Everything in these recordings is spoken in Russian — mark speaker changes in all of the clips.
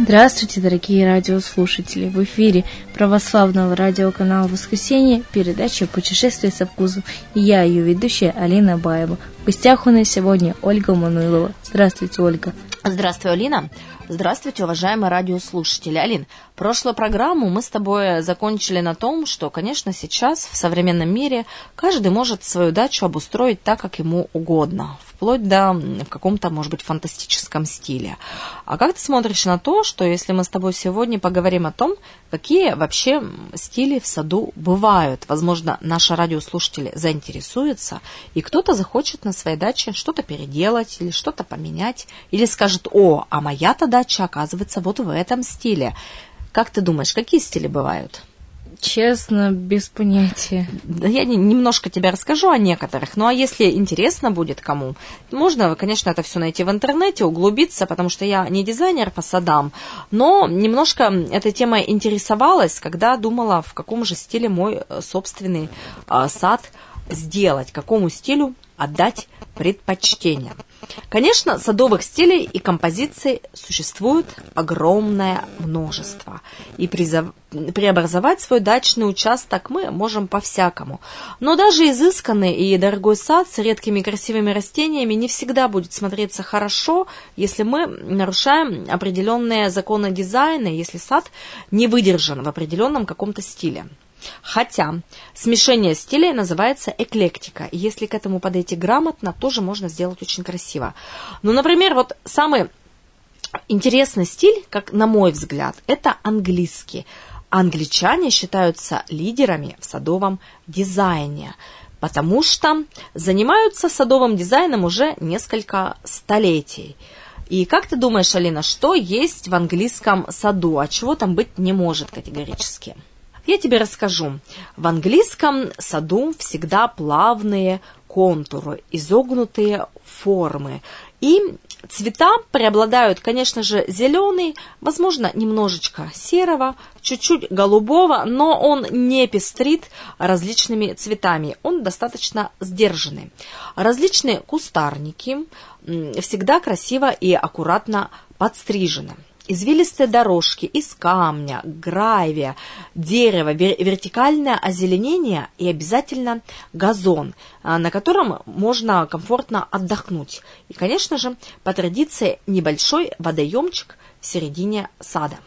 Speaker 1: Здравствуйте, дорогие радиослушатели! В эфире православного радиоканала «Воскресенье» передача «Путешествие со вкусом». И я, ее ведущая, Алина Баева. В гостях у нас сегодня Ольга Мануилова. Здравствуйте, Ольга.
Speaker 2: Здравствуй, Алина. Здравствуйте, уважаемые радиослушатели. Алин, прошлую программу мы с тобой закончили на том, что, конечно, сейчас в современном мире каждый может свою дачу обустроить так, как ему угодно, вплоть до в каком-то, может быть, фантастическом стиле. А как ты смотришь на то, что если мы с тобой сегодня поговорим о том, какие вообще стили в саду бывают? Возможно, наши радиослушатели заинтересуются, и кто-то захочет на своей даче что-то переделать или что-то поменять, или скажет: «О, а моя-то дача, оказывается, вот в этом стиле». Как ты думаешь, какие стили бывают?
Speaker 1: Честно, без понятия.
Speaker 2: Да, я немножко тебе расскажу о некоторых. Ну, а если интересно будет кому, можно, конечно, это все найти в интернете, углубиться, потому что я не дизайнер по садам, но немножко этой темой интересовалась, когда думала, в каком же стиле мой собственный сад сделать, какому стилю отдать предпочтение. Конечно, садовых стилей и композиций существует огромное множество. И преобразовать свой дачный участок мы можем по-всякому. Но даже изысканный и дорогой сад с редкими красивыми растениями не всегда будет смотреться хорошо, если мы нарушаем определенные законы дизайна, если сад не выдержан в определенном каком-то стиле. Хотя смешение стилей называется эклектика, и если к этому подойти грамотно, тоже можно сделать очень красиво. Ну, например, вот самый интересный стиль, как на мой взгляд, это английский. Англичане считаются лидерами в садовом дизайне, потому что занимаются садовым дизайном уже несколько столетий. И как ты думаешь, Алина, что есть в английском саду, а чего там быть не может категорически? Я тебе расскажу. В английском саду всегда плавные контуры, изогнутые формы. И цвета преобладают, конечно же, зеленый, возможно, немножечко серого, чуть-чуть голубого, но он не пестрит различными цветами, он достаточно сдержанный. Различные кустарники всегда красиво и аккуратно подстрижены. Извилистые дорожки из камня, гравия, дерева, вертикальное озеленение и обязательно газон, на котором можно комфортно отдохнуть. И, конечно же, по традиции небольшой водоемчик в середине сада.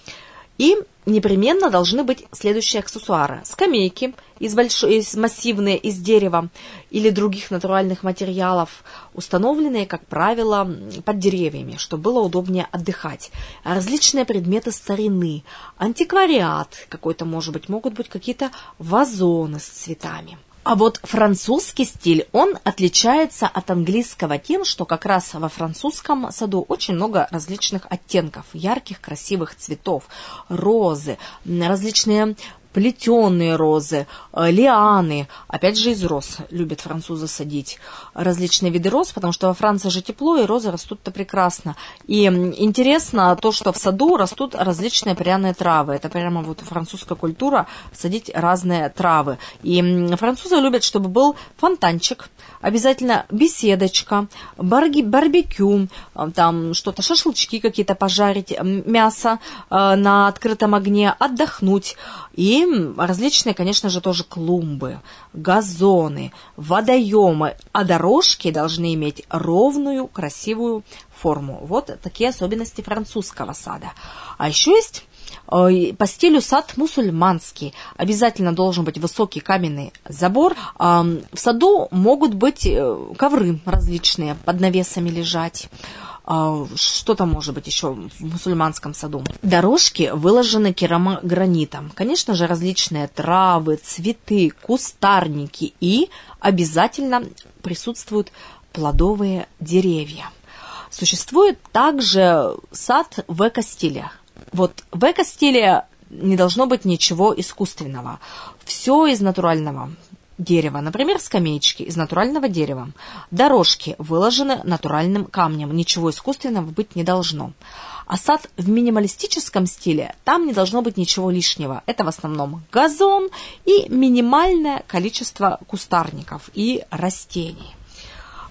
Speaker 2: И непременно должны быть следующие аксессуары. Скамейки массивные из дерева или других натуральных материалов, установленные, как правило, под деревьями, чтобы было удобнее отдыхать. Различные предметы старины, антиквариат какой-то, может быть, могут быть какие-то вазоны с цветами. А вот французский стиль, он отличается от английского тем, что как раз во французском саду очень много различных оттенков, ярких, красивых цветов, розы, различные плетеные розы, лианы, опять же из роз любят французы садить различные виды роз, потому что во Франции же тепло, и розы растут-то прекрасно. И интересно то, что в саду растут различные пряные травы. Это прямо вот французская культура садить разные травы. И французы любят, чтобы был фонтанчик, обязательно беседочка, барбекю, там что-то, шашлычки какие-то пожарить, мясо на открытом огне, отдохнуть. И различные, конечно же, тоже клумбы, газоны, водоемы, а дорожки должны иметь ровную, красивую форму. Вот такие особенности французского сада. А еще есть по стилю сад мусульманский. Обязательно должен быть высокий каменный забор. В саду могут быть ковры различные, под навесами лежать. Что там может быть еще в мусульманском саду? Дорожки выложены керамогранитом. Конечно же, различные травы, цветы, кустарники и обязательно присутствуют плодовые деревья. Существует также сад в эко-стиле. Вот в эко-стиле не должно быть ничего искусственного. Все из натурального дерева. Например, скамеечки из натурального дерева. Дорожки выложены натуральным камнем. Ничего искусственного быть не должно. А сад в минималистическом стиле, там не должно быть ничего лишнего. Это в основном газон и минимальное количество кустарников и растений.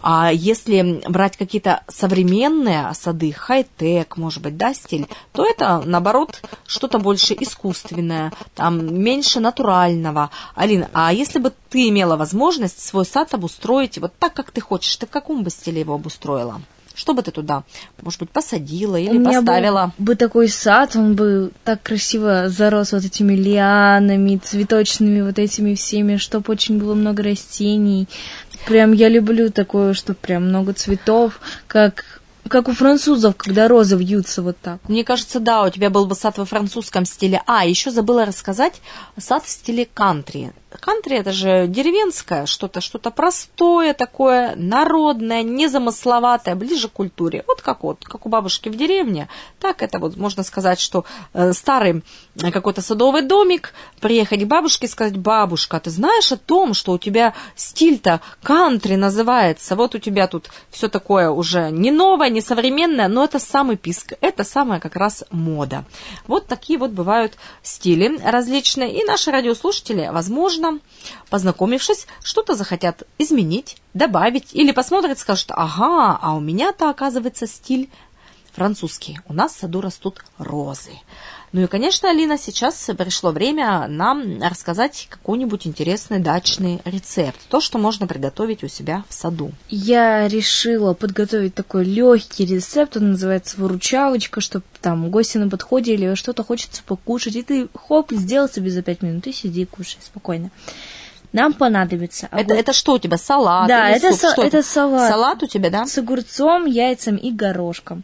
Speaker 2: А если брать какие-то современные сады, хай-тек, может быть, да, стиль, то это, наоборот, что-то больше искусственное, там, меньше натурального. Алина, а если бы ты имела возможность свой сад обустроить вот так, как ты хочешь, ты в каком бы стиле его обустроила? Что бы ты туда, может быть, посадила или поставила?
Speaker 1: У меня бы такой сад, он бы так красиво зарос вот этими лианами, цветочными вот этими всеми, чтобы очень было много растений. Прям я люблю такое, что прям много цветов, как у французов, когда розы вьются вот так.
Speaker 2: Мне кажется, да, у тебя был бы сад во французском стиле. А, еще забыла рассказать, сад в стиле кантри. Кантри – это же деревенское, что-то простое такое, народное, незамысловатое, ближе к культуре. Вот как у бабушки в деревне, так это вот можно сказать, что старый какой-то садовый домик, приехать к бабушке и сказать: бабушка, ты знаешь о том, что у тебя стиль-то кантри называется, вот у тебя тут все такое уже не новое, не современное, но это самый писк, это самая как раз мода. Вот такие вот бывают стили различные, и наши радиослушатели, возможно, познакомившись, что-то захотят изменить, добавить, или посмотрят, скажут: ага, а у меня-то, оказывается, стиль французский, у нас в саду растут розы. Ну и, конечно, Алина, сейчас пришло время нам рассказать какой-нибудь интересный дачный рецепт, то, что можно приготовить у себя в саду.
Speaker 1: Я решила подготовить такой легкий рецепт, он называется выручалочка, чтобы там гости на подходе или что-то хочется покушать, и ты хоп, сделал себе за 5 минут, и сиди и кушай спокойно. Нам понадобится...
Speaker 2: Это что у тебя, салат?
Speaker 1: Да,
Speaker 2: это
Speaker 1: салат.
Speaker 2: Салат у тебя, да?
Speaker 1: С огурцом, яйцем и горошком.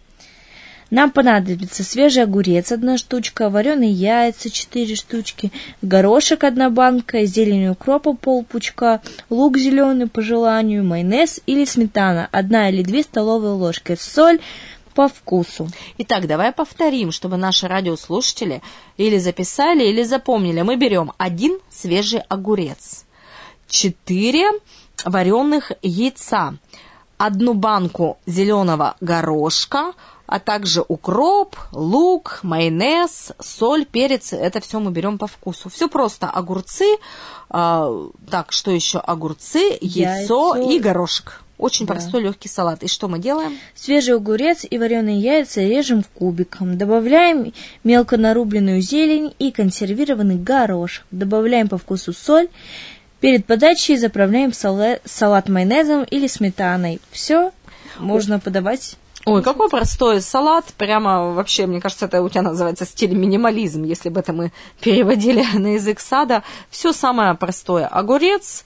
Speaker 1: Нам понадобится свежий огурец 1 штучка, вареные яйца 4 штучки, горошек 1 банка, зелень укропа полпучка, лук зеленый по желанию, майонез или сметана 1 или 2 столовые ложки, соль по вкусу.
Speaker 2: Итак, давай повторим, чтобы наши радиослушатели или записали, или запомнили. Мы берем 1 свежий огурец, 4 вареных яйца, 1 банку зеленого горошка, а также укроп, лук, майонез, соль, перец. Это все мы берем по вкусу. Все просто. Огурцы, так, что еще? Огурцы, яйцо и горошек. Очень простой, легкий салат. И что мы делаем?
Speaker 1: Свежий огурец и вареные яйца режем кубиком. Добавляем мелко нарубленную зелень и консервированный горошек. Добавляем по вкусу соль. Перед подачей заправляем салат майонезом или сметаной. Все, можно подавать.
Speaker 2: Ой, какой простой салат, прямо вообще, мне кажется, это у тебя называется стиль минимализм, если бы это мы переводили на язык сада. Все самое простое. Огурец,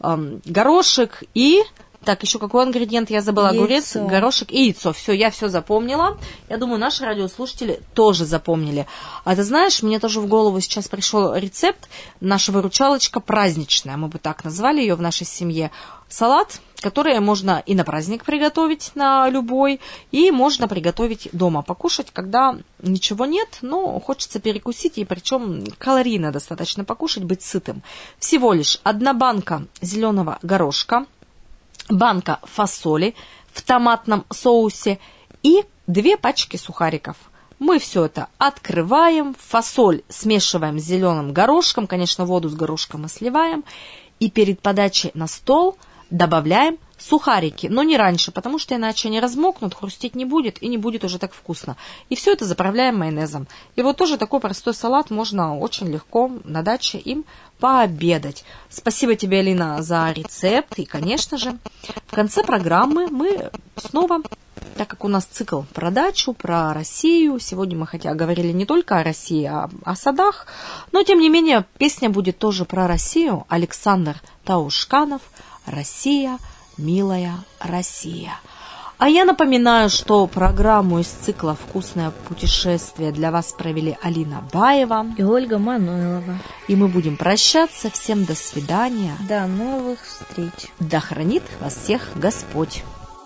Speaker 2: горошек и... Так, еще какой ингредиент я забыла? Огурец, горошек и яйцо. Все, я все запомнила. Я думаю, наши радиослушатели тоже запомнили. А ты знаешь, мне тоже в голову сейчас пришел рецепт. Наша выручалочка праздничная, мы бы так назвали ее в нашей семье. Салат, который можно и на праздник приготовить, на любой, и можно приготовить дома, покушать, когда ничего нет, но хочется перекусить, и причем калорийно достаточно покушать, быть сытым. Всего лишь 1 банка зеленого горошка, банка фасоли в томатном соусе и 2 пачки сухариков. Мы все это открываем, фасоль смешиваем с зеленым горошком, конечно, воду с горошком мы сливаем, и перед подачей на стол добавляем сухарики, но не раньше, потому что иначе они размокнут, хрустеть не будет и не будет уже так вкусно. И все это заправляем майонезом. И вот тоже такой простой салат можно очень легко на даче им пообедать. Спасибо тебе, Алина, за рецепт. И, конечно же, в конце программы мы снова, так как у нас цикл про дачу, про Россию, сегодня мы хотя говорили не только о России, а о садах, но тем не менее песня будет тоже про Россию. Александр Таушканов «Россия, милая Россия». А я напоминаю, что программу из цикла «Вкусное путешествие» для вас провели Алина Баева
Speaker 1: и Ольга Мануйлова.
Speaker 2: И мы будем прощаться. Всем до свидания.
Speaker 1: До новых встреч.
Speaker 2: Да хранит вас всех Господь.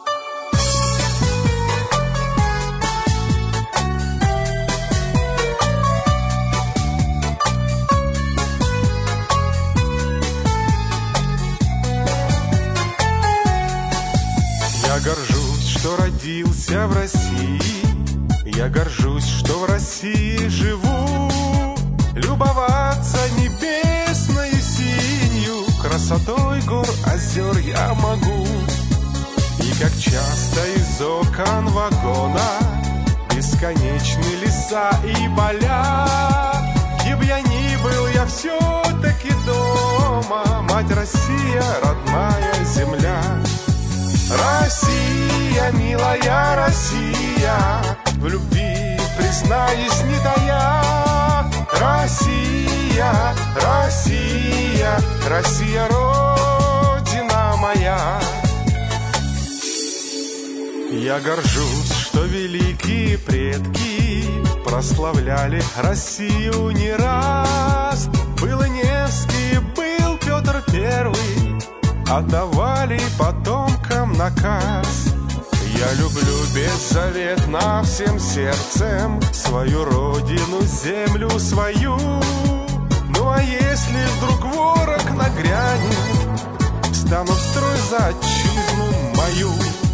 Speaker 3: Я горжусь, что родился в России, я горжусь, что в России живу. Любоваться небесною синью, красотой гор, озер я могу. часто из окон вагона бесконечны леса и поля. Где б я ни был, я все-таки дома. Мать Россия, родная земля. Россия, милая Россия, в любви признаюсь не тая. Россия, Россия, Россия, родина моя. Я горжусь, что великие предки прославляли Россию не раз. Был и Невский, был Петр Первый, отдавали потомкам наказ. Я люблю беззаветно всем сердцем свою родину, землю свою. Ну а если вдруг ворог нагрянет, встану в строй за отчизну мою.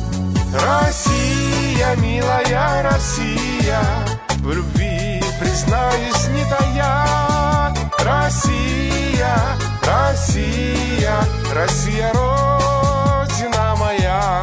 Speaker 3: Россия, милая Россия, в любви признаюсь не тая. Россия, Россия, Россия, родина моя.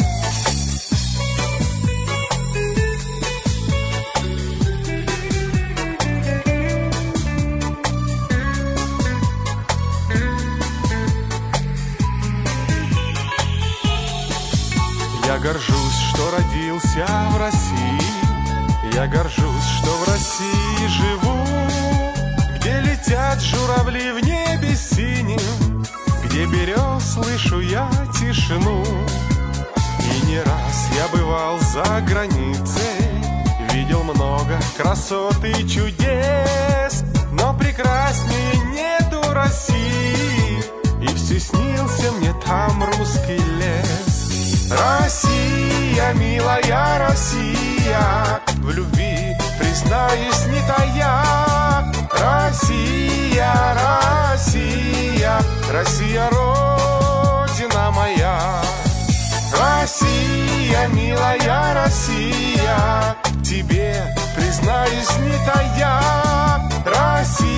Speaker 3: Я горжусь, что родился в России. Я горжусь, что в России живу. Где летят журавли в небе синим, где берез слышу я тишину. И не раз я бывал за границей, видел много красот и чудес. Но прекраснее нету России, и все снился мне там русский лес. Россия, милая Россия, в любви признаюсь не тая. Россия, Россия, Россия, родина моя. Россия, милая Россия, тебе признаюсь не тая. Россия.